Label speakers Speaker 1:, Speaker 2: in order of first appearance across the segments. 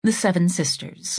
Speaker 1: The Seven Sisters.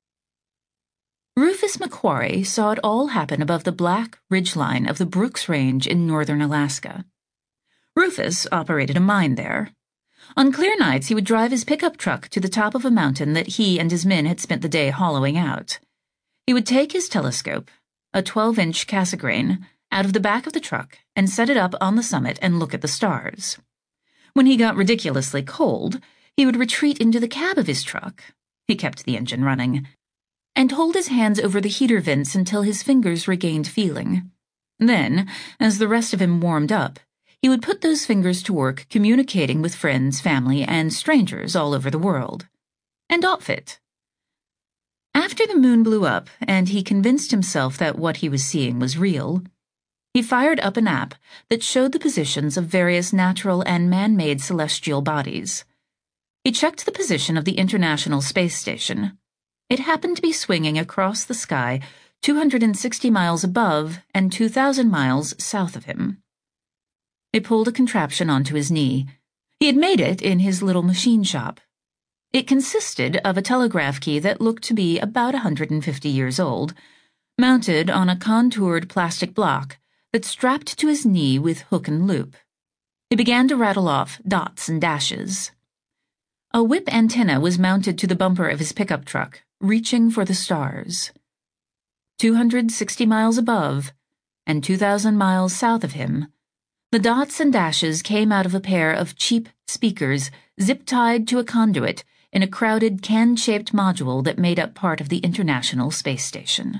Speaker 1: Rufus McQuarrie saw it all happen above the black ridgeline of the Brooks Range in northern Alaska. Rufus operated a mine there. On clear nights, he would drive his pickup truck to the top of a mountain that he and his men had spent the day hollowing out. He would take his telescope, a 12-inch Cassegrain, out of the back of the truck and set it up on the summit and look at the stars. When he got ridiculously cold, he would retreat into the cab of his truck — he kept the engine running — and hold his hands over the heater vents until his fingers regained feeling. Then, as the rest of him warmed up, he would put those fingers to work communicating with friends, family, and strangers all over the world. And outfit. After the moon blew up and he convinced himself that what he was seeing was real, he fired up an app that showed the positions of various natural and man-made celestial bodies. He checked the position of the International Space Station. It happened to be swinging across the sky 260 miles above and 2,000 miles south of him. He pulled a contraption onto his knee. He had made it in his little machine shop. It consisted of a telegraph key that looked to be about 150 years old, mounted on a contoured plastic block that strapped to his knee with hook and loop. He began to rattle off dots and dashes. A whip antenna was mounted to the bumper of his pickup truck, reaching for the stars. 260 miles above, and 2,000 miles south of him, the dots and dashes came out of a pair of cheap speakers zip-tied to a conduit in a crowded can-shaped module that made up part of the International Space Station.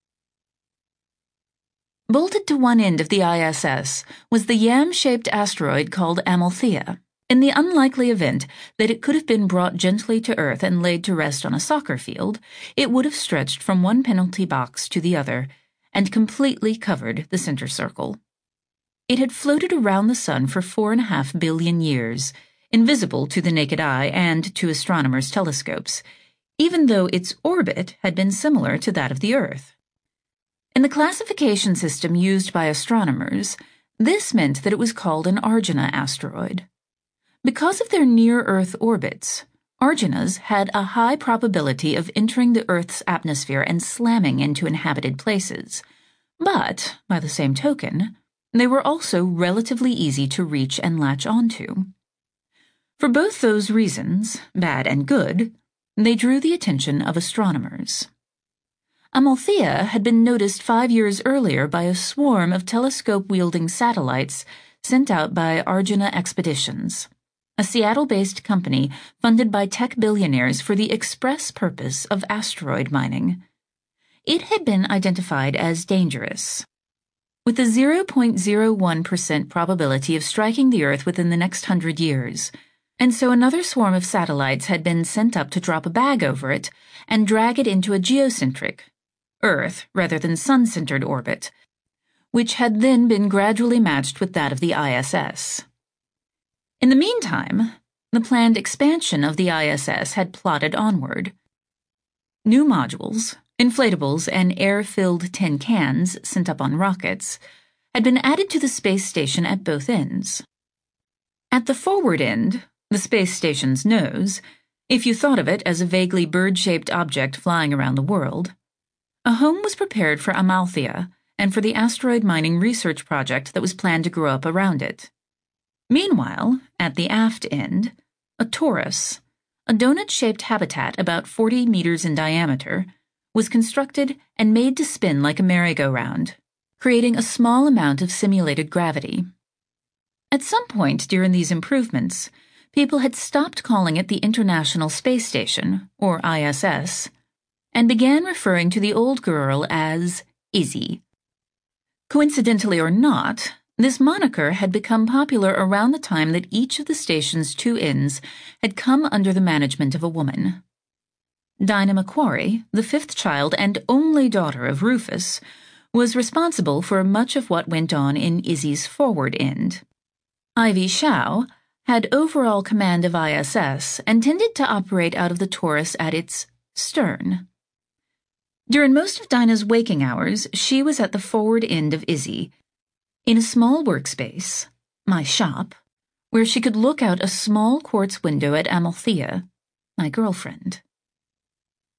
Speaker 1: Bolted to one end of the ISS was the yam-shaped asteroid called Amalthea. In the unlikely event that it could have been brought gently to Earth and laid to rest on a soccer field, it would have stretched from one penalty box to the other and completely covered the center circle. It had floated around the sun for 4.5 billion years, invisible to the naked eye and to astronomers' telescopes, even though its orbit had been similar to that of the Earth. In the classification system used by astronomers, this meant that it was called an Argena asteroid. Because of their near-Earth orbits, Argenas had a high probability of entering the Earth's atmosphere and slamming into inhabited places. But, by the same token, they were also relatively easy to reach and latch onto. For both those reasons, bad and good, they drew the attention of astronomers. Amalthea had been noticed 5 years earlier by a swarm of telescope-wielding satellites sent out by Argena Expeditions, a Seattle-based company funded by tech billionaires for the express purpose of asteroid mining. It had been identified as dangerous, with a 0.01% probability of striking the Earth within the next 100 years, and so another swarm of satellites had been sent up to drop a bag over it and drag it into a geocentric, Earth rather than sun-centered orbit, which had then been gradually matched with that of the ISS. In the meantime, the planned expansion of the ISS had plodded onward. New modules, inflatables, and air-filled tin cans sent up on rockets had been added to the space station at both ends. At the forward end, the space station's nose, if you thought of it as a vaguely bird-shaped object flying around the world, a home was prepared for Amalthea and for the asteroid mining research project that was planned to grow up around it. Meanwhile, at the aft end, a torus, a donut-shaped habitat about 40 meters in diameter, was constructed and made to spin like a merry-go-round, creating a small amount of simulated gravity. At some point during these improvements, people had stopped calling it the International Space Station, or ISS, and began referring to the old girl as Izzy. Coincidentally or not, this moniker had become popular around the time that each of the station's two ends had come under the management of a woman. Dinah McQuarrie, the fifth child and only daughter of Rufus, was responsible for much of what went on in Izzy's forward end. Ivy Shao had overall command of ISS and tended to operate out of the torus at its stern. During most of Dinah's waking hours, she was at the forward end of Izzy, in a small workspace, my shop, where she could look out a small quartz window at Amalthea, my girlfriend.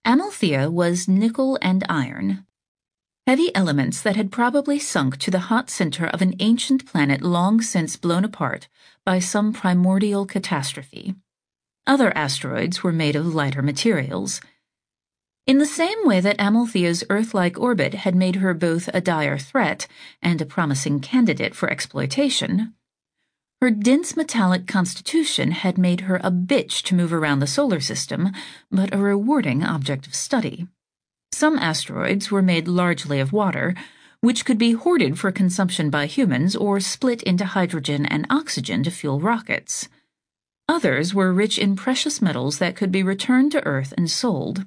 Speaker 1: Amalthea was nickel and iron, heavy elements that had probably sunk to the hot center of an ancient planet long since blown apart by some primordial catastrophe. Other asteroids were made of lighter materials. In the same way that Amalthea's Earth-like orbit had made her both a dire threat and a promising candidate for exploitation, her dense metallic constitution had made her a bitch to move around the solar system, but a rewarding object of study. Some asteroids were made largely of water, which could be hoarded for consumption by humans or split into hydrogen and oxygen to fuel rockets. Others were rich in precious metals that could be returned to Earth and sold.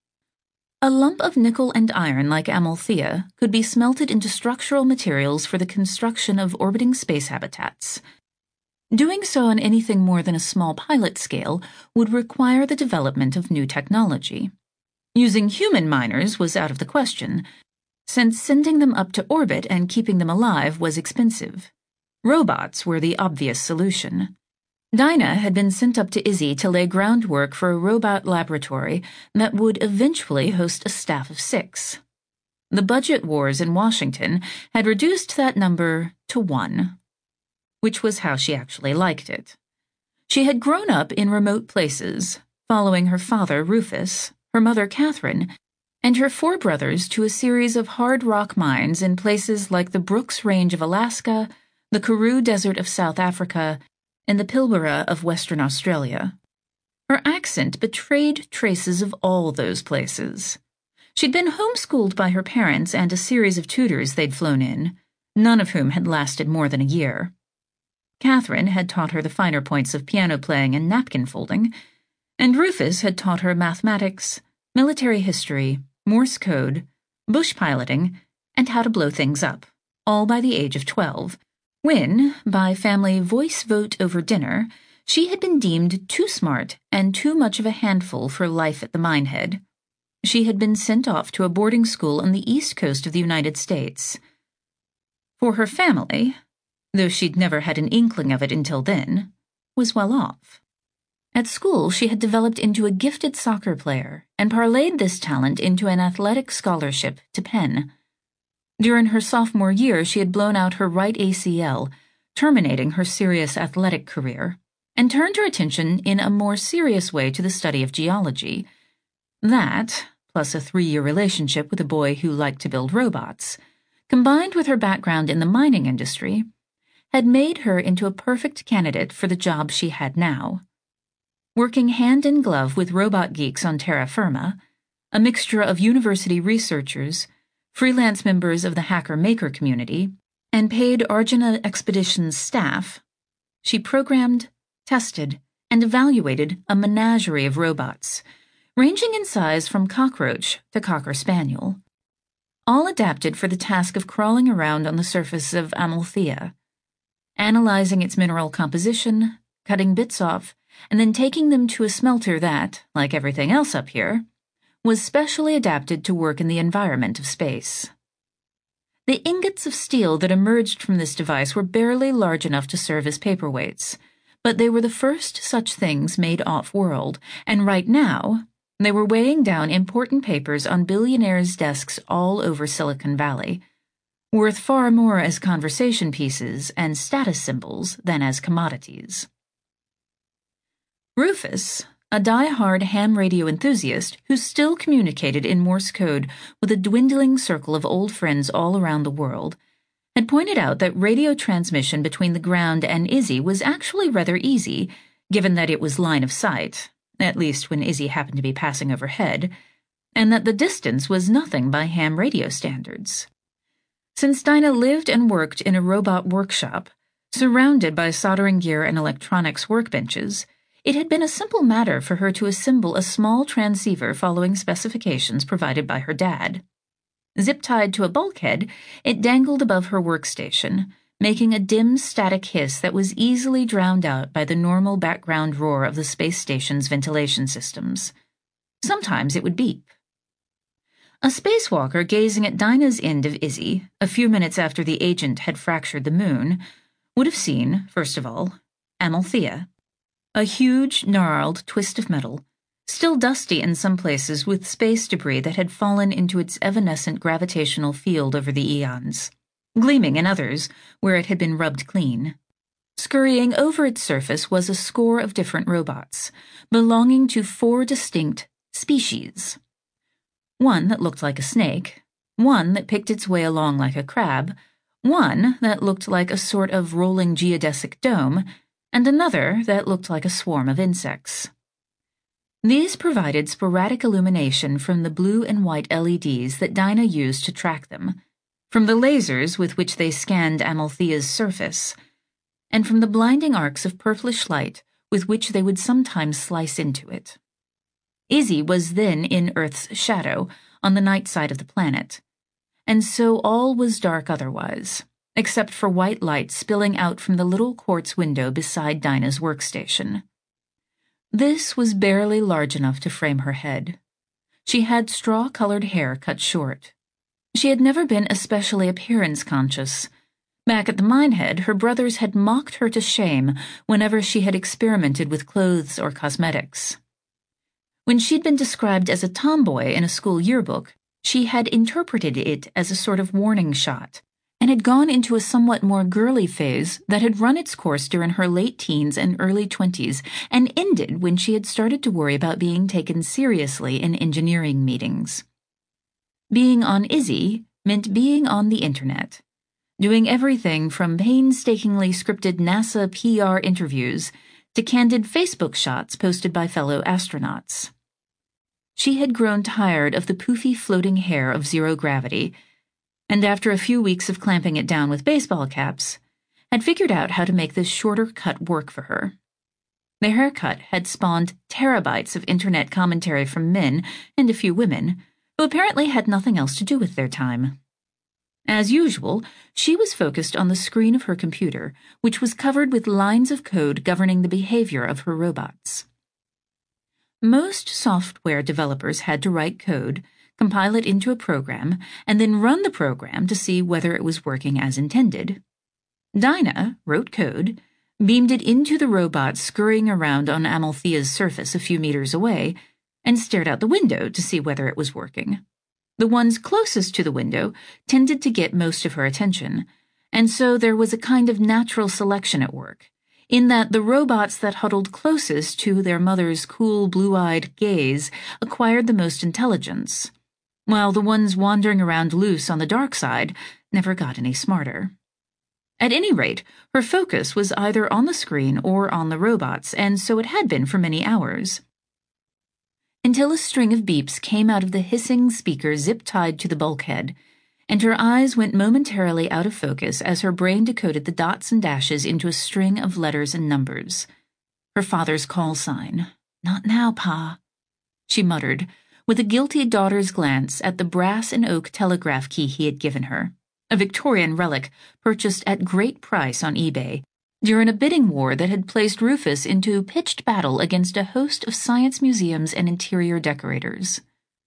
Speaker 1: A lump of nickel and iron like Amalthea could be smelted into structural materials for the construction of orbiting space habitats. Doing so on anything more than a small pilot scale would require the development of new technology. Using human miners was out of the question, since sending them up to orbit and keeping them alive was expensive. Robots were the obvious solution. Dinah had been sent up to Izzy to lay groundwork for a robot laboratory that would eventually host a staff of 6. The budget wars in Washington had reduced that number to 1, which was how she actually liked it. She had grown up in remote places, following her father, Rufus, her mother, Catherine, and her 4 brothers to a series of hard rock mines in places like the Brooks Range of Alaska, the Karoo Desert of South Africa, and the Pilbara of Western Australia. Her accent betrayed traces of all those places. She'd been homeschooled by her parents and a series of tutors they'd flown in, none of whom had lasted more than a year. Catherine had taught her the finer points of piano playing and napkin folding, and Rufus had taught her mathematics, military history, Morse code, bush piloting, and how to blow things up, all by the age of 12, when, by family voice vote over dinner, she had been deemed too smart and too much of a handful for life at the Minehead. She had been sent off to a boarding school on the east coast of the United States. For her family, though she'd never had an inkling of it until then, was well off. At school, she had developed into a gifted soccer player and parlayed this talent into an athletic scholarship to Penn. During her sophomore year, she had blown out her right ACL, terminating her serious athletic career, and turned her attention in a more serious way to the study of geology. That, plus a 3-year relationship with a boy who liked to build robots, combined with her background in the mining industry, had made her into a perfect candidate for the job she had now. Working hand in glove with robot geeks on terra firma, a mixture of university researchers, freelance members of the hacker-maker community, and paid Arjuna Expeditions staff, she programmed, tested, and evaluated a menagerie of robots, ranging in size from cockroach to cocker spaniel, all adapted for the task of crawling around on the surface of Amalthea, analyzing its mineral composition, cutting bits off, and then taking them to a smelter that, like everything else up here, was specially adapted to work in the environment of space. The ingots of steel that emerged from this device were barely large enough to serve as paperweights, but they were the first such things made off-world, and right now, they were weighing down important papers on billionaires' desks all over Silicon Valley, worth far more as conversation pieces and status symbols than as commodities. Rufus, a die-hard ham radio enthusiast who still communicated in Morse code with a dwindling circle of old friends all around the world, had pointed out that radio transmission between the ground and Izzy was actually rather easy, given that it was line of sight, at least when Izzy happened to be passing overhead, and that the distance was nothing by ham radio standards. Since Dinah lived and worked in a robot workshop, surrounded by soldering gear and electronics workbenches, it had been a simple matter for her to assemble a small transceiver following specifications provided by her dad. Zip-tied to a bulkhead, it dangled above her workstation, making a dim static hiss that was easily drowned out by the normal background roar of the space station's ventilation systems. Sometimes it would beep. A spacewalker gazing at Dinah's end of Izzy, a few minutes after the agent had fractured the moon, would have seen, first of all, Amalthea, a huge, gnarled twist of metal, still dusty in some places with space debris that had fallen into its evanescent gravitational field over the eons, gleaming in others where it had been rubbed clean. Scurrying over its surface was a score of different robots, belonging to 4 distinct species. One that looked like a snake, one that picked its way along like a crab, one that looked like a sort of rolling geodesic dome, and another that looked like a swarm of insects. These provided sporadic illumination from the blue and white LEDs that Dinah used to track them, from the lasers with which they scanned Amalthea's surface, and from the blinding arcs of purplish light with which they would sometimes slice into it. Izzy was then in Earth's shadow, on the night side of the planet, and so all was dark otherwise, except for white light spilling out from the little quartz window beside Dinah's workstation. This was barely large enough to frame her head. She had straw-colored hair cut short. She had never been especially appearance-conscious. Back at the Minehead, her brothers had mocked her to shame whenever she had experimented with clothes or cosmetics. When she'd been described as a tomboy in a school yearbook, she had interpreted it as a sort of warning shot, and had gone into a somewhat more girly phase that had run its course during her late teens and early 20s and ended when she had started to worry about being taken seriously in engineering meetings. Being on Izzy meant being on the internet, doing everything from painstakingly scripted NASA PR interviews to candid Facebook shots posted by fellow astronauts. She had grown tired of the poofy floating hair of zero gravity, and after a few weeks of clamping it down with baseball caps, had figured out how to make this shorter cut work for her. The haircut had spawned terabytes of internet commentary from men and a few women, who apparently had nothing else to do with their time. As usual, she was focused on the screen of her computer, which was covered with lines of code governing the behavior of her robots. Most software developers had to write code, compile it into a program, and then run the program to see whether it was working as intended. Dinah wrote code, beamed it into the robot scurrying around on Amalthea's surface a few meters away, and stared out the window to see whether it was working. The ones closest to the window tended to get most of her attention, and so there was a kind of natural selection at work, in that the robots that huddled closest to their mother's cool, blue-eyed gaze acquired the most intelligence, while the ones wandering around loose on the dark side never got any smarter. At any rate, her focus was either on the screen or on the robots, and so it had been for many hours. Until a string of beeps came out of the hissing speaker zip-tied to the bulkhead, and her eyes went momentarily out of focus as her brain decoded the dots and dashes into a string of letters and numbers. Her father's call sign. "Not now, Pa," she muttered, with a guilty daughter's glance at the brass and oak telegraph key he had given her, a Victorian relic purchased at great price on eBay, during a bidding war that had placed Rufus into pitched battle against a host of science museums and interior decorators.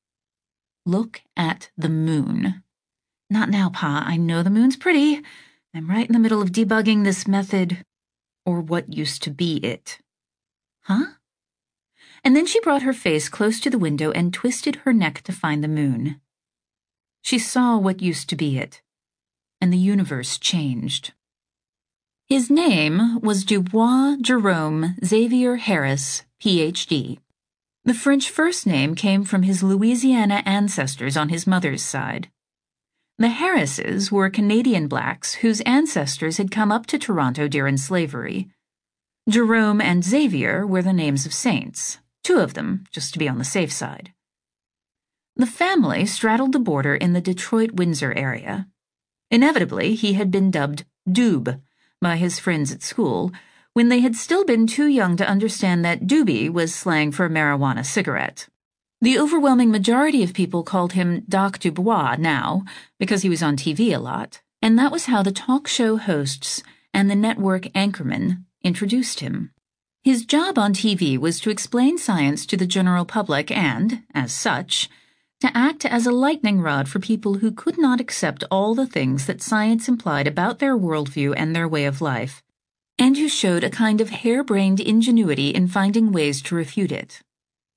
Speaker 1: Look at the moon. "Not now, Pa. I know the moon's pretty. I'm right in the middle of debugging this method, or what used to be it." "Huh?" And then she brought her face close to the window and twisted her neck to find the moon. She saw what used to be it, and the universe changed. His name was Dubois Jerome Xavier Harris, Ph.D. The French first name came from his Louisiana ancestors on his mother's side. The Harrises were Canadian blacks whose ancestors had come up to Toronto during slavery. Jerome and Xavier were the names of saints, 2 of them, just to be on the safe side. The family straddled the border in the Detroit-Windsor area. Inevitably, he had been dubbed Doob by his friends at school, when they had still been too young to understand that doobie was slang for a marijuana cigarette. The overwhelming majority of people called him Doc Dubois now, because he was on TV a lot, and that was how the talk show hosts and the network anchormen introduced him. His job on TV was to explain science to the general public and, as such, to act as a lightning rod for people who could not accept all the things that science implied about their worldview and their way of life, and who showed a kind of harebrained ingenuity in finding ways to refute it.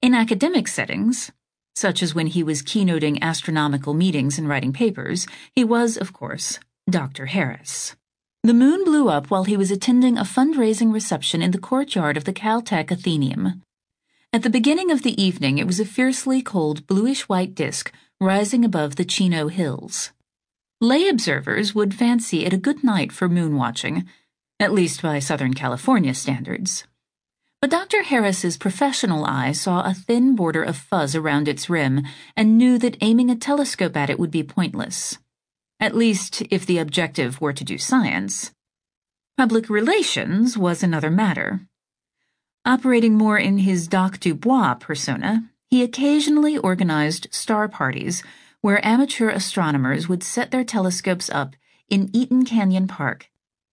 Speaker 1: In academic settings, such as when he was keynoting astronomical meetings and writing papers, he was, of course, Dr. Harris. The moon blew up while he was attending a fundraising reception in the courtyard of the Caltech Athenaeum. At the beginning of the evening, it was a fiercely cold bluish-white disk rising above the Chino Hills. Lay observers would fancy it a good night for moon watching, at least by Southern California standards. But Dr. Harris's professional eye saw a thin border of fuzz around its rim and knew that aiming a telescope at it would be pointless. At least if the objective were to do science. Public relations was another matter. Operating more in his Doc Dubois persona, he occasionally organized star parties where amateur astronomers would set their telescopes up in Eaton Canyon Park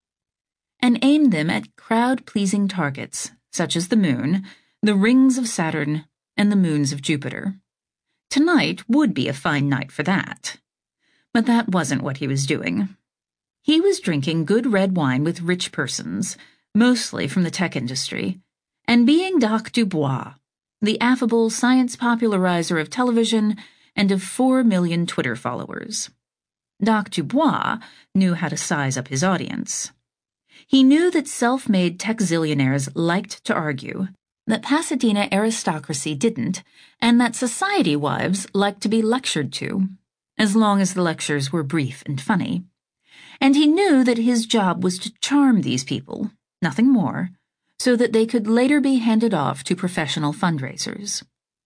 Speaker 1: and aim them at crowd-pleasing targets such as the moon, the rings of Saturn, and the moons of Jupiter. Tonight would be a fine night for that. But that wasn't what he was doing. He was drinking good red wine with rich persons, mostly from the tech industry, and being Doc Dubois, the affable science popularizer of television and of 4 million Twitter followers. Doc Dubois knew how to size up his audience. He knew that self-made tech zillionaires liked to argue, that Pasadena aristocracy didn't, and that society wives liked to be lectured to, as long as the lectures were brief and funny. And he knew that his job was to charm these people, nothing more, so that they could later be handed off to professional fundraisers.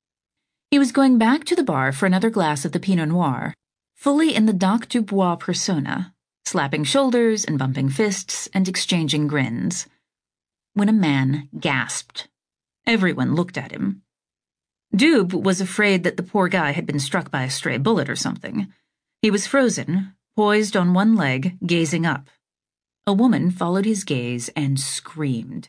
Speaker 1: He was going back to the bar for another glass of the Pinot Noir, fully in the Doc Dubois persona, slapping shoulders and bumping fists and exchanging grins, when a man gasped. Everyone looked at him. Dube was afraid that the poor guy had been struck by a stray bullet or something. He was frozen, poised on one leg, gazing up. A woman followed his gaze and screamed.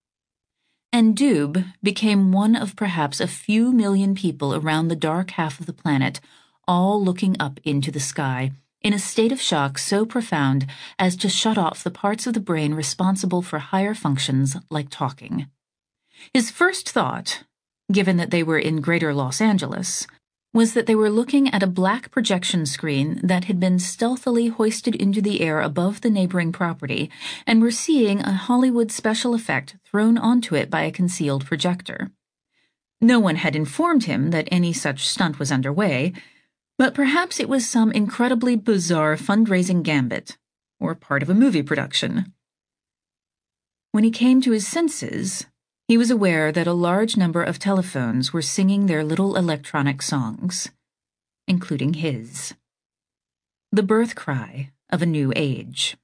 Speaker 1: And Dube became one of perhaps a few million people around the dark half of the planet, all looking up into the sky, in a state of shock so profound as to shut off the parts of the brain responsible for higher functions like talking. His first thought, given that they were in Greater Los Angeles, was that they were looking at a black projection screen that had been stealthily hoisted into the air above the neighboring property and were seeing a Hollywood special effect thrown onto it by a concealed projector. No one had informed him that any such stunt was underway, but perhaps it was some incredibly bizarre fundraising gambit, or part of a movie production. When he came to his senses, he was aware that a large number of telephones were singing their little electronic songs, including his. The birth cry of a new age.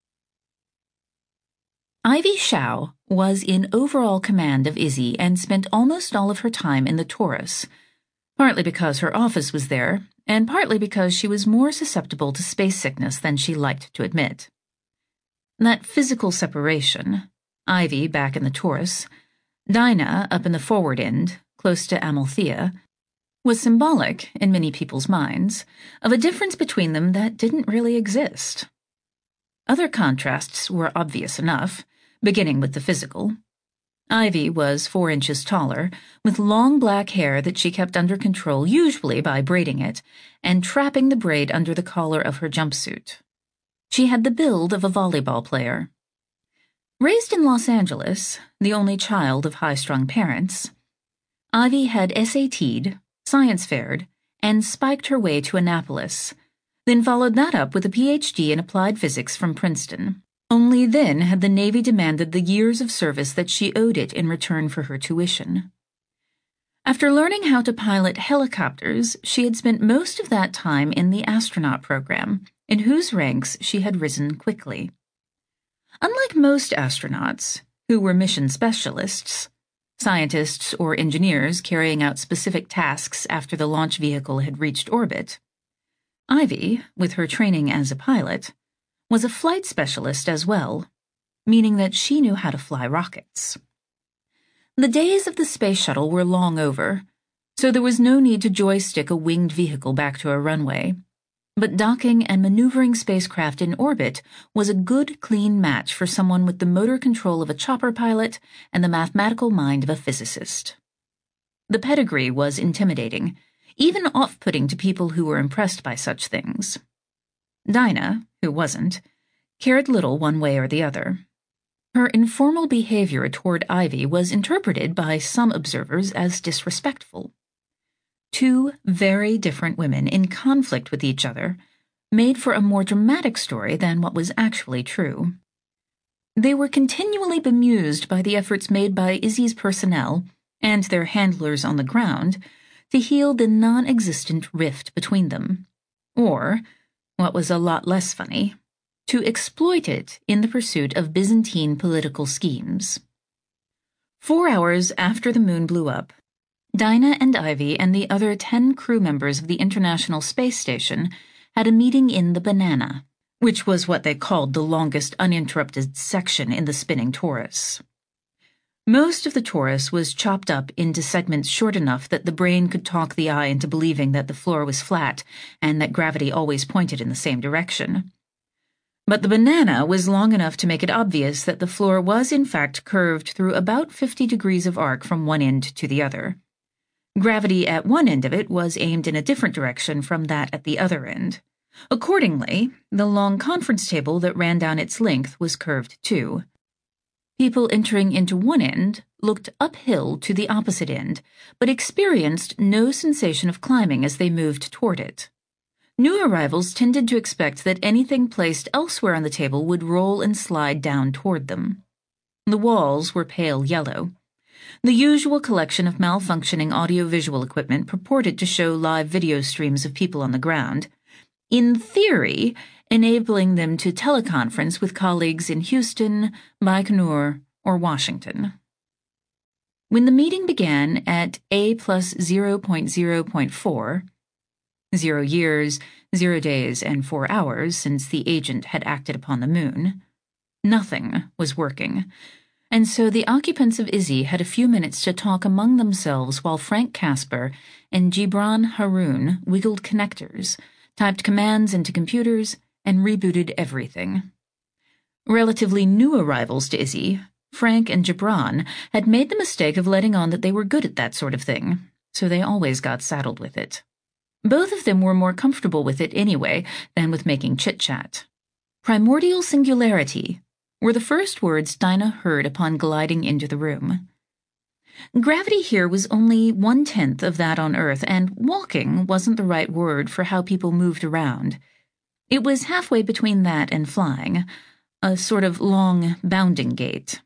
Speaker 1: Ivy Shao was in overall command of Izzy and spent almost all of her time in the Taurus, partly because her office was there, and partly because she was more susceptible to space sickness than she liked to admit. That physical separation, Ivy back in the Taurus, Dinah up in the forward end, close to Amalthea, was symbolic, in many people's minds, of a difference between them that didn't really exist. Other contrasts were obvious enough, beginning with the physical. Ivy was 4 inches taller, with long black hair that she kept under control usually by braiding it, and trapping the braid under the collar of her jumpsuit. She had the build of a volleyball player. Raised in Los Angeles, the only child of high-strung parents, Ivy had SAT'd, science faired, and spiked her way to Annapolis, then followed that up with a PhD in applied physics from Princeton. Only then had the Navy demanded the years of service that she owed it in return for her tuition. After learning how to pilot helicopters, she had spent most of that time in the astronaut program, in whose ranks she had risen quickly. Unlike most astronauts, who were mission specialists, scientists or engineers carrying out specific tasks after the launch vehicle had reached orbit, Ivy, with her training as a pilot, was a flight specialist as well, meaning that she knew how to fly rockets. The days of the space shuttle were long over, so there was no need to joystick a winged vehicle back to a runway. But docking and maneuvering spacecraft in orbit was a good, clean match for someone with the motor control of a chopper pilot and the mathematical mind of a physicist. The pedigree was intimidating, even off-putting to people who were impressed by such things. Dinah, who wasn't, cared little one way or the other. Her informal behavior toward Ivy was interpreted by some observers as disrespectful. Two very different women in conflict with each other made for a more dramatic story than what was actually true. They were continually bemused by the efforts made by Izzy's personnel and their handlers on the ground to heal the non-existent rift between them, or, what was a lot less funny, to exploit it in the pursuit of Byzantine political schemes. 4 hours after the moon blew up, Dinah and Ivy and the other 10 crew members of the International Space Station had a meeting in the Banana, which was what they called the longest uninterrupted section in the spinning torus. Most of the torus was chopped up into segments short enough that the brain could talk the eye into believing that the floor was flat and that gravity always pointed in the same direction. But the Banana was long enough to make it obvious that the floor was in fact curved through about 50 degrees of arc from one end to the other. Gravity at one end of it was aimed in a different direction from that at the other end. Accordingly, the long conference table that ran down its length was curved too. People entering into one end looked uphill to the opposite end, but experienced no sensation of climbing as they moved toward it. New arrivals tended to expect that anything placed elsewhere on the table would roll and slide down toward them. The walls were pale yellow. The usual collection of malfunctioning audiovisual equipment purported to show live video streams of people on the ground, in theory, enabling them to teleconference with colleagues in Houston, Baikonur, or Washington. When the meeting began at A plus 0.0.4, 0 years, 0 days, and 4 hours since the agent had acted upon the moon, nothing was working, and so the occupants of Izzy had a few minutes to talk among themselves while Frank Casper and Gibran Haroun wiggled connectors, typed commands into computers, and rebooted everything. Relatively new arrivals to Izzy, Frank and Gibran, had made the mistake of letting on that they were good at that sort of thing, so they always got saddled with it. Both of them were more comfortable with it anyway than with making chit-chat. Primordial singularity were the first words Dinah heard upon gliding into the room. Gravity here was only 1/10 of that on Earth, and walking wasn't the right word for how people moved around. It was halfway between that and flying, a sort of long bounding gait.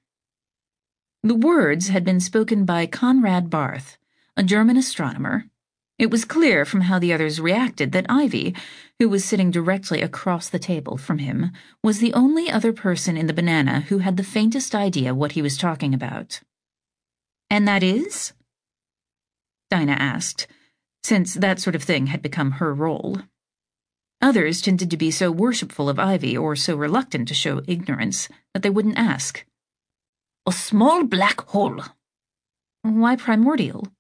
Speaker 1: The words had been spoken by Conrad Barth, a German astronomer. It was clear from how the others reacted that Ivy, who was sitting directly across the table from him, was the only other person in the Banana who had the faintest idea what he was talking about. "And that is?" Dinah asked, since that sort of thing had become her role. Others tended to be so worshipful of Ivy or so reluctant to show ignorance that they wouldn't ask. "A small black hole." "Why primordial?"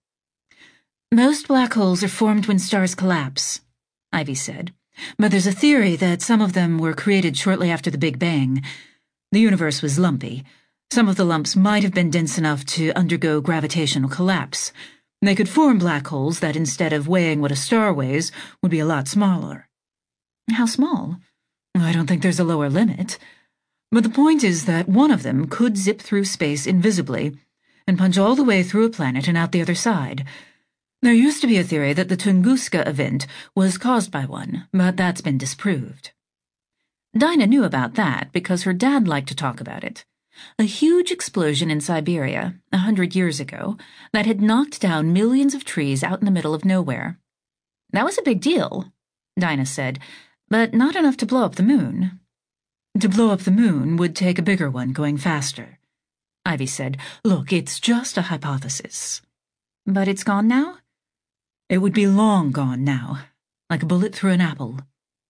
Speaker 1: "Most black holes are formed when stars collapse," Ivy said, "but there's a theory that some of them were created shortly after the Big Bang. The universe was lumpy. Some of the lumps might have been dense enough to undergo gravitational collapse. They could form black holes that, instead of weighing what a star weighs, would be a lot smaller." "How small?" "I don't think there's a lower limit. But the point is that one of them could zip through space invisibly and punch all the way through a planet and out the other side. There used to be a theory that the Tunguska event was caused by one, but that's been disproved." Dinah knew about that because her dad liked to talk about it. A huge explosion in Siberia, 100 years ago, that had knocked down millions of trees out in the middle of nowhere. "That was a big deal," Dinah said, "but not enough to blow up the moon." "To blow up the moon would take a bigger one going faster," Ivy said. "Look, it's just a hypothesis." "But it's gone now?" "It would be long gone now, like a bullet through an apple."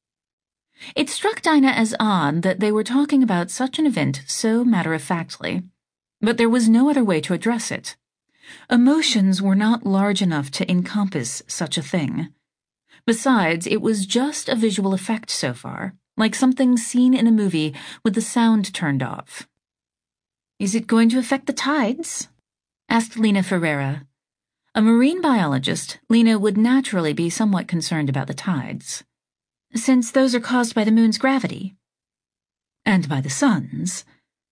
Speaker 1: It struck Dinah as odd that they were talking about such an event so matter-of-factly, but there was no other way to address it. Emotions were not large enough to encompass such a thing. Besides, it was just a visual effect so far, like something seen in a movie with the sound turned off. "Is it going to affect the tides?" asked Lena Ferreira. A marine biologist, Lena would naturally be somewhat concerned about the tides, since those are caused by the moon's gravity. And by the sun's,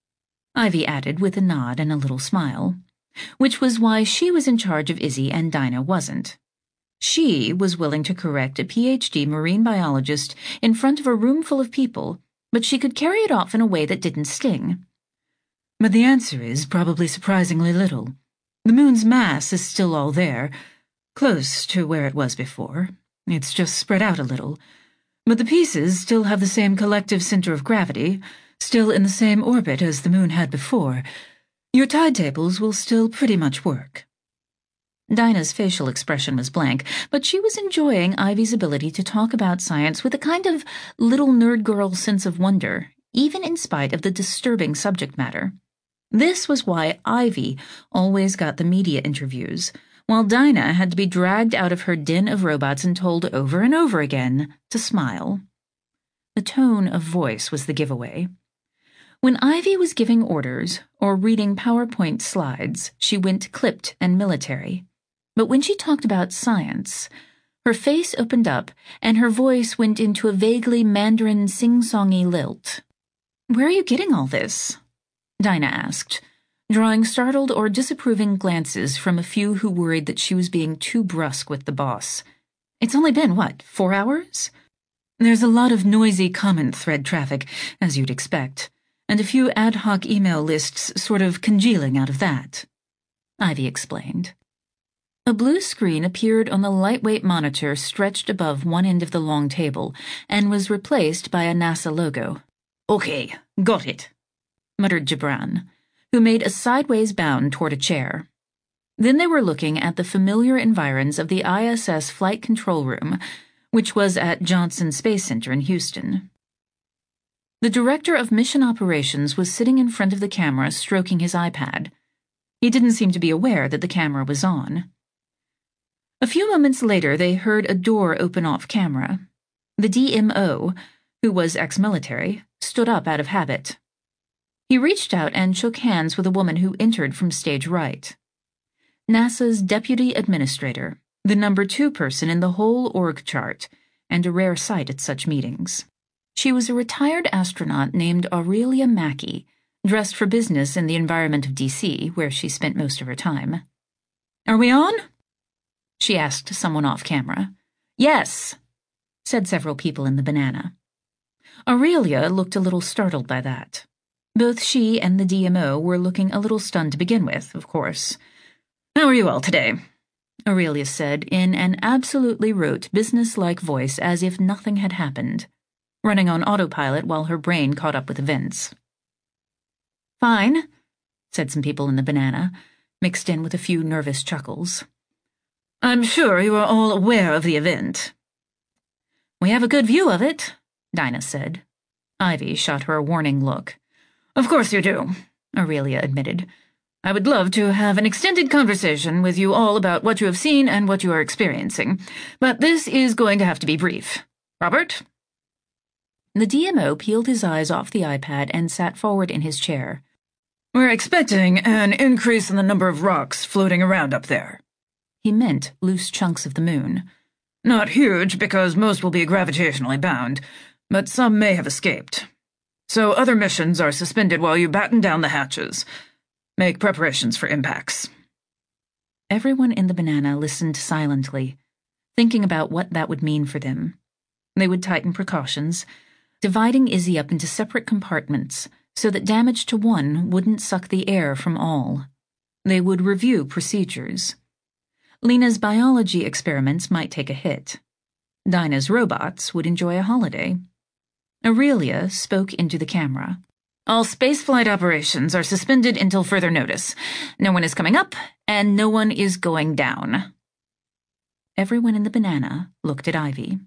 Speaker 1: Ivy added with a nod and a little smile, which was why she was in charge of Izzy and Dinah wasn't. She was willing to correct a PhD marine biologist in front of a room full of people, but she could carry it off in a way that didn't sting. But the answer is probably surprisingly little. The moon's mass is still all there, close to where it was before. It's just spread out a little. But the pieces still have the same collective center of gravity, still in the same orbit as the moon had before. Your tide tables will still pretty much work. Dinah's facial expression was blank, but she was enjoying Ivy's ability to talk about science with a kind of little nerd girl sense of wonder, even in spite of the disturbing subject matter. This was why Ivy always got the media interviews, while Dinah had to be dragged out of her din of robots and told over and over again to smile. The tone of voice was the giveaway. When Ivy was giving orders or reading PowerPoint slides, she went clipped and military. But when she talked about science, her face opened up and her voice went into a vaguely Mandarin sing-songy lilt. "Where are you getting all this?" Dinah asked, drawing startled or disapproving glances from a few who worried that she was being too brusque with the boss. "It's only been, 4 hours? There's a lot of noisy comment thread traffic, as you'd expect, and a few ad hoc email lists sort of congealing out of that," Ivy explained. A blue screen appeared on the lightweight monitor stretched above one end of the long table and was replaced by a NASA logo. "Okay, got it," muttered Gibran, who made a sideways bound toward a chair. Then they were looking at the familiar environs of the ISS Flight Control Room, which was at Johnson Space Center in Houston. The director of mission operations was sitting in front of the camera stroking his iPad. He didn't seem to be aware that the camera was on. A few moments later, they heard a door open off camera. The DMO, who was ex-military, stood up out of habit. He reached out and shook hands with a woman who entered from stage right. NASA's deputy administrator, the number 2 person in the whole org chart, and a rare sight at such meetings. She was a retired astronaut named Aurelia Mackey, dressed for business in the environment of D.C., where she spent most of her time. "Are we on?" she asked someone off camera. "Yes," said several people in the banana. Aurelia looked a little startled by that. Both she and the DMO were looking a little stunned to begin with, of course. "How are you all today?" Aurelia said in an absolutely rote, business-like voice as if nothing had happened, running on autopilot while her brain caught up with events. "Fine," said some people in the banana, mixed in with a few nervous chuckles. "I'm sure you are all aware of the event." "We have a good view of it," Dinah said. Ivy shot her a warning look. "Of course you do," Aurelia admitted. "I would love to have an extended conversation with you all about what you have seen and what you are experiencing, but this is going to have to be brief. Robert?" The DMO peeled his eyes off the iPad and sat forward in his chair. "We're expecting an increase in the number of rocks floating around up there." He meant loose chunks of the moon. "Not huge, because most will be gravitationally bound, but some may have escaped. So other missions are suspended while you batten down the hatches. Make preparations for impacts." Everyone in the banana listened silently, thinking about what that would mean for them. They would tighten precautions, dividing Izzy up into separate compartments so that damage to one wouldn't suck the air from all. They would review procedures. Lena's biology experiments might take a hit. Dinah's robots would enjoy a holiday. Aurelia spoke into the camera. "All spaceflight operations are suspended until further notice. No one is coming up, and no one is going down." Everyone in the banana looked at Ivy.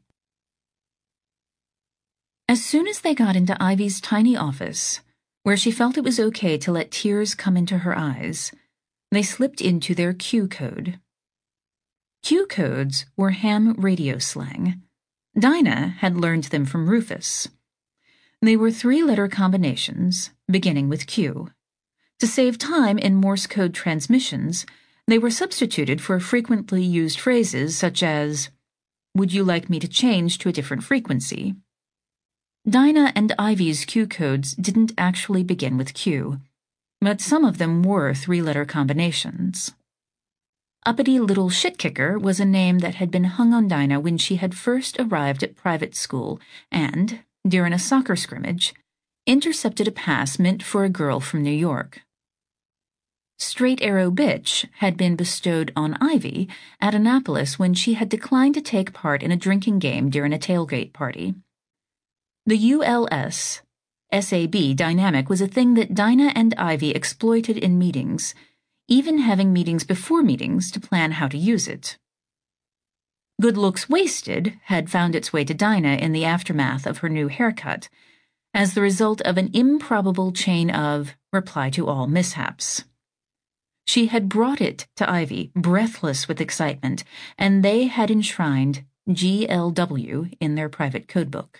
Speaker 1: As soon as they got into Ivy's tiny office, where she felt it was okay to let tears come into her eyes, they slipped into their Q code. Q codes were ham radio slang. Dinah had learned them from Rufus. They were 3-letter combinations, beginning with Q. To save time in Morse code transmissions, They were substituted for frequently used phrases such as, "Would you like me to change to a different frequency?" Dinah and Ivy's Q codes didn't actually begin with Q, but some of them were three-letter combinations. Uppity Little Shitkicker was a name that had been hung on Dinah when she had first arrived at private school and, during a soccer scrimmage, intercepted a pass meant for a girl from New York. Straight Arrow Bitch had been bestowed on Ivy at Annapolis when she had declined to take part in a drinking game during a tailgate party. The ULS SAB dynamic was a thing that Dinah and Ivy exploited in meetings, even having meetings before meetings to plan how to use it. Good Looks Wasted had found its way to Dinah in the aftermath of her new haircut, as the result of an improbable chain of reply-to-all mishaps. She had brought it to Ivy, breathless with excitement, and they had enshrined GLW in their private codebook.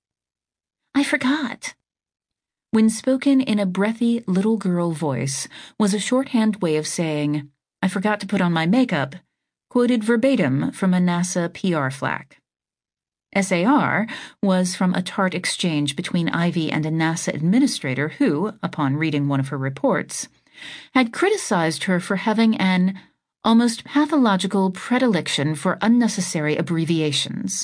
Speaker 1: "I forgot." When spoken in a breathy little girl voice, was a shorthand way of saying, "I forgot to put on my makeup," quoted verbatim from a NASA PR flack. SAR was from a tart exchange between Ivy and a NASA administrator who, upon reading one of her reports, had criticized her for having an almost pathological predilection for unnecessary abbreviations.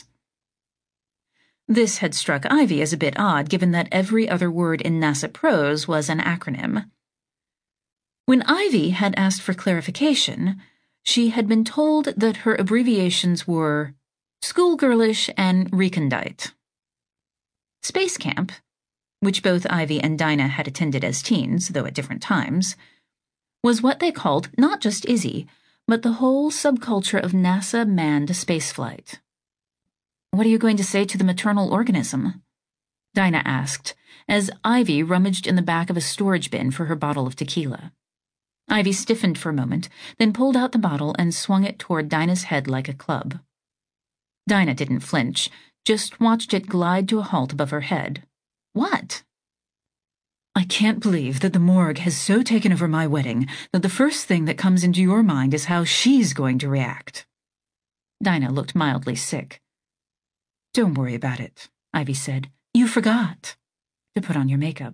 Speaker 1: This had struck Ivy as a bit odd, given that every other word in NASA prose was an acronym. When Ivy had asked for clarification, she had been told that her abbreviations were schoolgirlish and recondite. Space Camp, which both Ivy and Dinah had attended as teens, though at different times, was what they called not just Izzy, but the whole subculture of NASA manned spaceflight. "What are you going to say to the maternal organism?" Dinah asked, as Ivy rummaged in the back of a storage bin for her bottle of tequila. Ivy stiffened for a moment, then pulled out the bottle and swung it toward Dinah's head like a club. Dinah didn't flinch, just watched it glide to a halt above her head. "What?" "I can't believe that the morgue has so taken over my wedding that the first thing that comes into your mind is how she's going to react." Dinah looked mildly sick. "Don't worry about it," Ivy said. "You forgot to put on your makeup."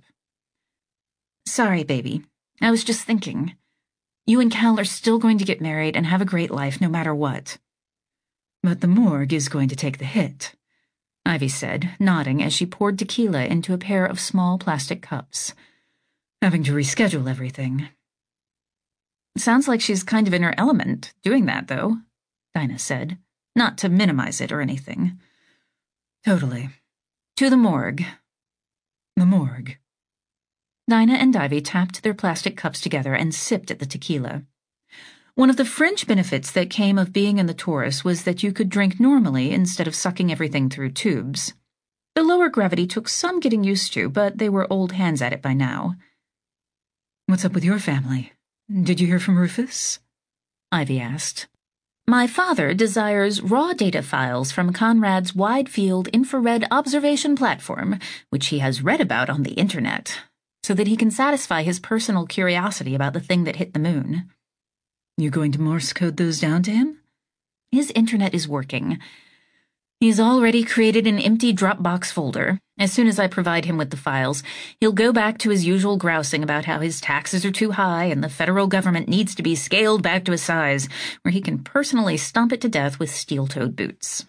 Speaker 1: "Sorry, baby. I was just thinking. You and Cal are still going to get married and have a great life no matter what." "But the morgue is going to take the hit," Ivy said, nodding as she poured tequila into a pair of small plastic cups. "Having to reschedule everything." "Sounds like she's kind of in her element doing that, though," Dinah said, not to minimize it or anything. "Totally. To the morgue." "The morgue." Dinah and Ivy tapped their plastic cups together and sipped at the tequila. One of the fringe benefits that came of being in the Taurus was that you could drink normally instead of sucking everything through tubes. The lower gravity took some getting used to, but they were old hands at it by now. "What's up with your family? Did you hear from Rufus?" Ivy asked. "My father desires raw data files from Conrad's wide-field infrared observation platform, which he has read about on the internet, so that he can satisfy his personal curiosity about the thing that hit the moon." "You going to Morse code those down to him?" "His internet is working. He's already created an empty Dropbox folder. As soon as I provide him with the files, he'll go back to his usual grousing about how his taxes are too high and the federal government needs to be scaled back to a size where he can personally stomp it to death with steel-toed boots."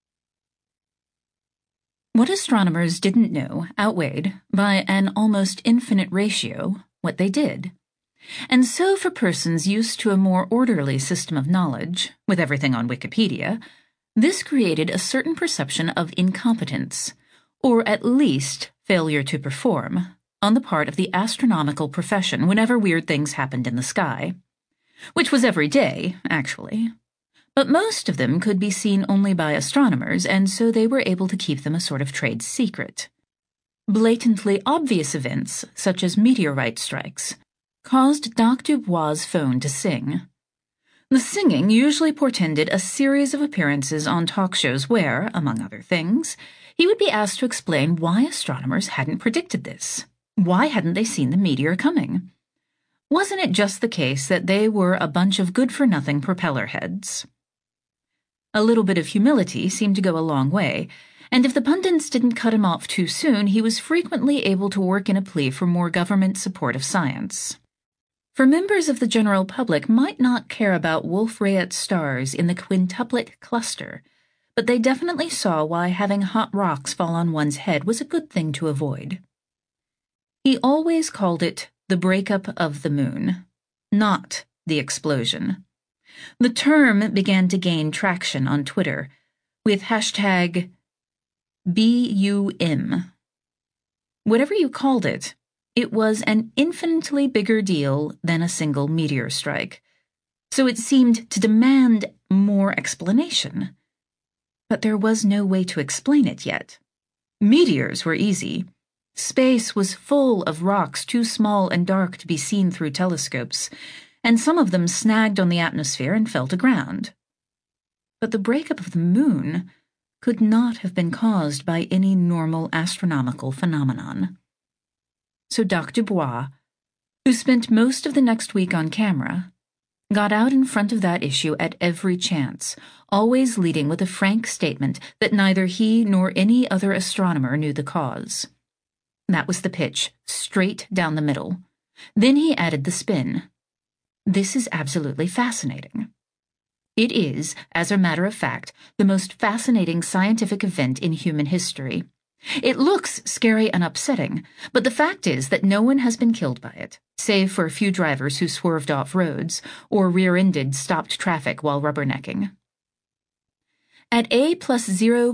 Speaker 1: What astronomers didn't know outweighed, by an almost infinite ratio, what they did. And so for persons used to a more orderly system of knowledge, with everything on Wikipedia, this created a certain perception of incompetence, or at least failure to perform, on the part of the astronomical profession whenever weird things happened in the sky. Which was every day, actually. But most of them could be seen only by astronomers, and so they were able to keep them a sort of trade secret. Blatantly obvious events, such as meteorite strikes, caused Doc Dubois' phone to sing. The singing usually portended a series of appearances on talk shows where, among other things, he would be asked to explain why astronomers hadn't predicted this. Why hadn't they seen the meteor coming? Wasn't it just the case that they were a bunch of good-for-nothing propeller heads? A little bit of humility seemed to go a long way, and if the pundits didn't cut him off too soon, he was frequently able to work in a plea for more government support of science. For members of the general public might not care about Wolf-Rayet stars in the quintuplet cluster, but they definitely saw why having hot rocks fall on one's head was a good thing to avoid. He always called it the breakup of the moon, not the explosion. The term began to gain traction on Twitter with hashtag BUM. Whatever you called it, it was an infinitely bigger deal than a single meteor strike, so it seemed to demand more explanation. But there was no way to explain it yet. Meteors were easy. Space was full of rocks too small and dark to be seen through telescopes, and some of them snagged on the atmosphere and fell to ground. But the breakup of the moon could not have been caused by any normal astronomical phenomenon. So Dr. Dubois, who spent most of the next week on camera, got out in front of that issue at every chance, always leading with a frank statement that neither he nor any other astronomer knew the cause. That was the pitch, straight down the middle. Then he added the spin. This is absolutely fascinating. It is, as a matter of fact, the most fascinating scientific event in human history. It looks scary and upsetting, but the fact is that no one has been killed by it, save for a few drivers who swerved off roads or rear-ended stopped traffic while rubbernecking. At A plus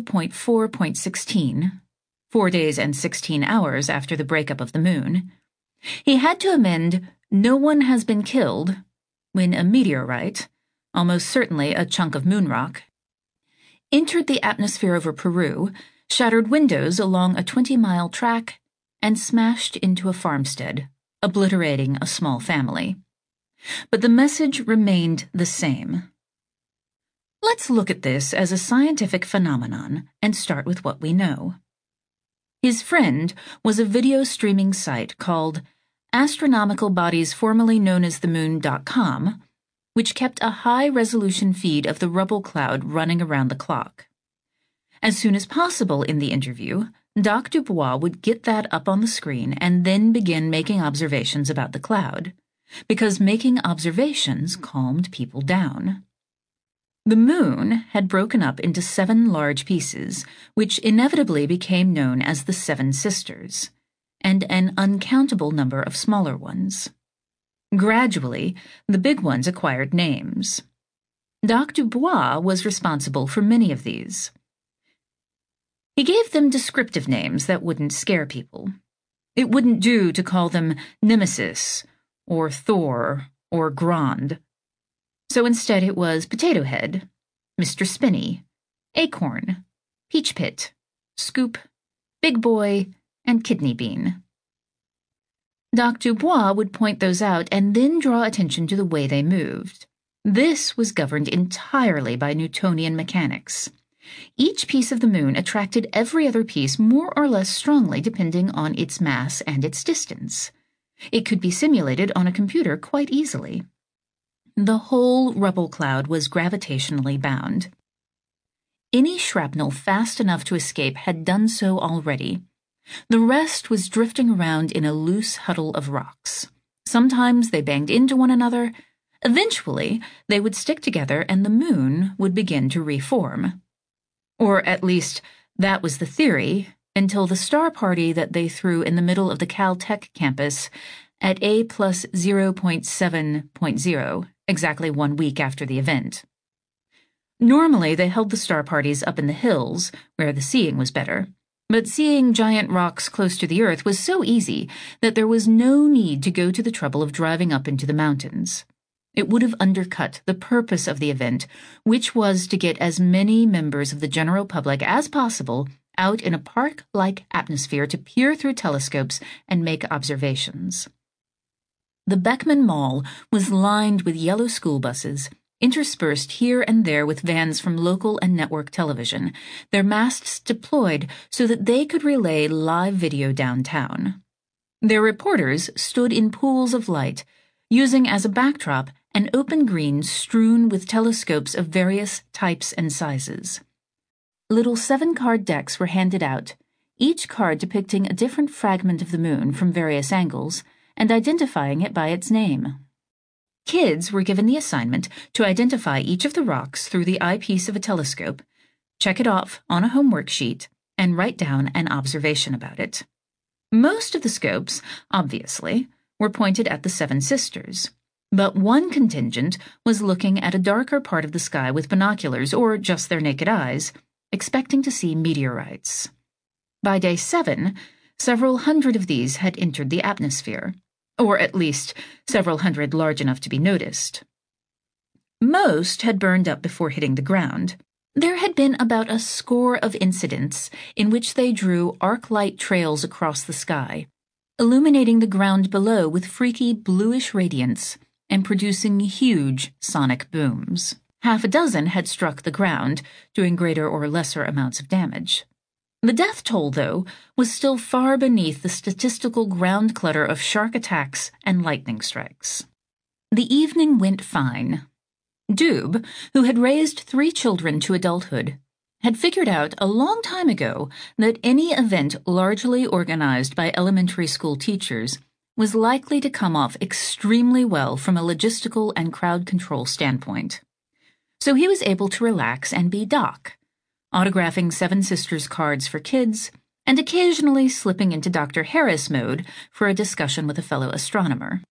Speaker 1: 0.4.16, 4 days and 16 hours after the breakup of the moon, he had to amend "no one has been killed" when a meteorite, almost certainly a chunk of moon rock, entered the atmosphere over Peru, shattered windows along a 20-mile track, and smashed into a farmstead, obliterating a small family. But the message remained the same. Let's look at this as a scientific phenomenon and start with what we know. His friend was a video streaming site called Astronomical Bodies Formerly Known as the Moon.com, which kept a high-resolution feed of the rubble cloud running around the clock. As soon as possible in the interview, Dr. Dubois would get that up on the screen and then begin making observations about the cloud, because making observations calmed people down. The moon had broken up into 7 large pieces, which inevitably became known as the Seven Sisters, and an uncountable number of smaller ones. Gradually, the big ones acquired names. Dr. Dubois was responsible for many of these. He gave them descriptive names that wouldn't scare people. It wouldn't do to call them Nemesis, or Thor, or Grand. So instead it was Potato Head, Mr. Spinney, Acorn, Peach Pit, Scoop, Big Boy, and Kidney Bean. Dr. Dubois would point those out and then draw attention to the way they moved. This was governed entirely by Newtonian mechanics. Each piece of the moon attracted every other piece more or less strongly depending on its mass and its distance. It could be simulated on a computer quite easily. The whole rubble cloud was gravitationally bound. Any shrapnel fast enough to escape had done so already. The rest was drifting around in a loose huddle of rocks. Sometimes they banged into one another. Eventually, they would stick together and the moon would begin to reform. Or at least, that was the theory, until the star party that they threw in the middle of the Caltech campus at A plus 0.7.0, exactly 1 week after the event. Normally, they held the star parties up in the hills, where the seeing was better. But seeing giant rocks close to the Earth was so easy that there was no need to go to the trouble of driving up into the mountains. It would have undercut the purpose of the event, which was to get as many members of the general public as possible out in a park-like atmosphere to peer through telescopes and make observations. The Beckman Mall was lined with yellow school buses, interspersed here and there with vans from local and network television, their masts deployed so that they could relay live video downtown. Their reporters stood in pools of light, using as a backdrop an open green strewn with telescopes of various types and sizes. Little 7-card decks were handed out, each card depicting a different fragment of the moon from various angles and identifying it by its name. Kids were given the assignment to identify each of the rocks through the eyepiece of a telescope, check it off on a homework sheet, and write down an observation about it. Most of the scopes, obviously, were pointed at the Seven Sisters, but one contingent was looking at a darker part of the sky with binoculars or just their naked eyes, expecting to see meteorites. By day 7, several hundred of these had entered the atmosphere, or at least several hundred large enough to be noticed. Most had burned up before hitting the ground. There had been about a score of incidents in which they drew arc-light trails across the sky, illuminating the ground below with freaky bluish radiance and producing huge sonic booms. Half a dozen had struck the ground, doing greater or lesser amounts of damage. The death toll, though, was still far beneath the statistical ground clutter of shark attacks and lightning strikes. The evening went fine. Doob, who had raised 3 children to adulthood, had figured out a long time ago that any event largely organized by elementary school teachers was likely to come off extremely well from a logistical and crowd control standpoint. So he was able to relax and be Doc, autographing Seven Sisters cards for kids, and occasionally slipping into Dr. Harris mode for a discussion with a fellow astronomer.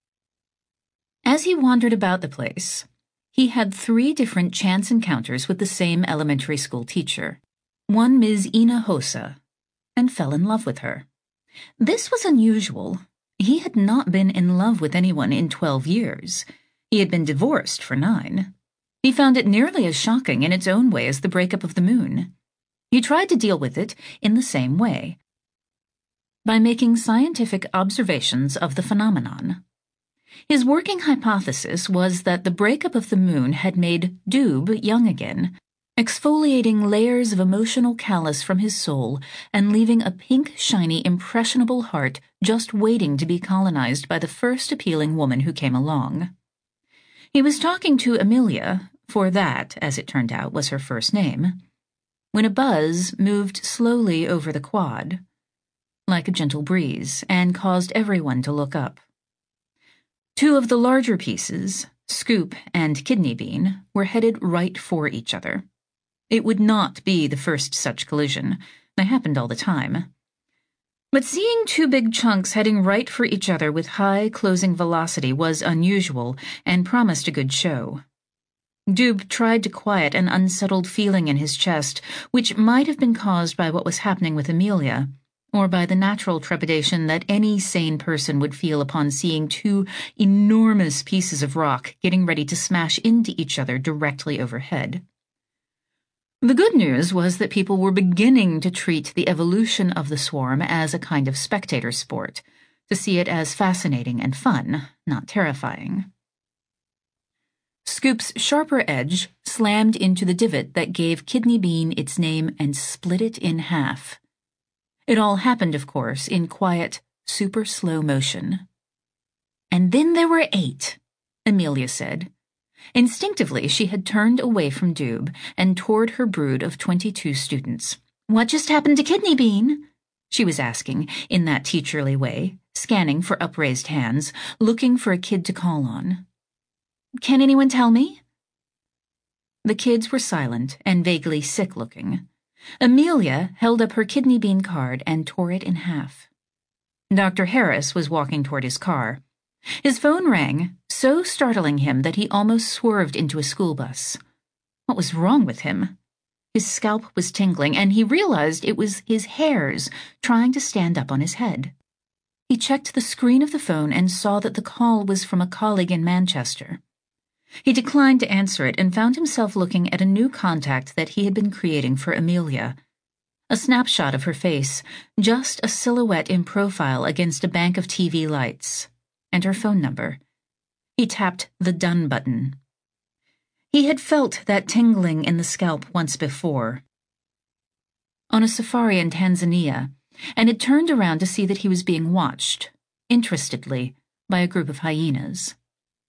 Speaker 1: As he wandered about the place, he had 3 different chance encounters with the same elementary school teacher, one Ms. Ina Hosa, and fell in love with her. This was unusual. He had not been in love with anyone in 12 years. He had been divorced for 9. He found it nearly as shocking in its own way as the breakup of the moon. He tried to deal with it in the same way, by making scientific observations of the phenomenon. His working hypothesis was that the breakup of the moon had made Doob young again, exfoliating layers of emotional callus from his soul and leaving a pink, shiny, impressionable heart just waiting to be colonized by the first appealing woman who came along. He was talking to Amelia, for that, as it turned out, was her first name, when a buzz moved slowly over the quad, like a gentle breeze, and caused everyone to look up. 2 of the larger pieces, Scoop and Kidney Bean, were headed right for each other. It would not be the first such collision. They happened all the time. But seeing 2 big chunks heading right for each other with high closing velocity was unusual and promised a good show. Doob tried to quiet an unsettled feeling in his chest, which might have been caused by what was happening with Amelia, or by the natural trepidation that any sane person would feel upon seeing 2 enormous pieces of rock getting ready to smash into each other directly overhead. The good news was that people were beginning to treat the evolution of the swarm as a kind of spectator sport, to see it as fascinating and fun, not terrifying. Scoop's sharper edge slammed into the divot that gave Kidney Bean its name and split it in half. It all happened, of course, in quiet, super slow motion. "And then there were 8, Amelia said. Instinctively, she had turned away from Doob and toward her brood of 22 students. "What just happened to Kidney Bean?" she was asking, in that teacherly way, scanning for upraised hands, looking for a kid to call on. "Can anyone tell me?" The kids were silent and vaguely sick-looking. Amelia held up her Kidney Bean card and tore it in half. Dr. Harris was walking toward his car. His phone rang, so startling him that he almost swerved into a school bus. What was wrong with him? His scalp was tingling, and he realized it was his hairs trying to stand up on his head. He checked the screen of the phone and saw that the call was from a colleague in Manchester. He declined to answer it and found himself looking at a new contact that he had been creating for Amelia. A snapshot of her face, just a silhouette in profile against a bank of TV lights, and her phone number. He tapped the done button. He had felt that tingling in the scalp once before, on a safari in Tanzania, and had turned around to see that he was being watched, interestedly, by a group of hyenas.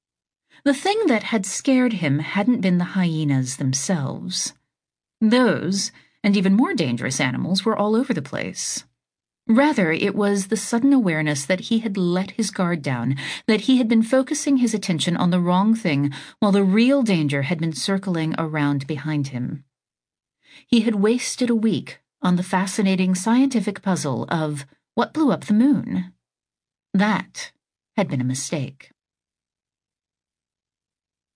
Speaker 1: The thing that had scared him hadn't been the hyenas themselves. Those, and even more dangerous animals, were all over the place. Rather, it was the sudden awareness that he had let his guard down, that he had been focusing his attention on the wrong thing while the real danger had been circling around behind him. He had wasted a week on the fascinating scientific puzzle of what blew up the moon. That had been a mistake.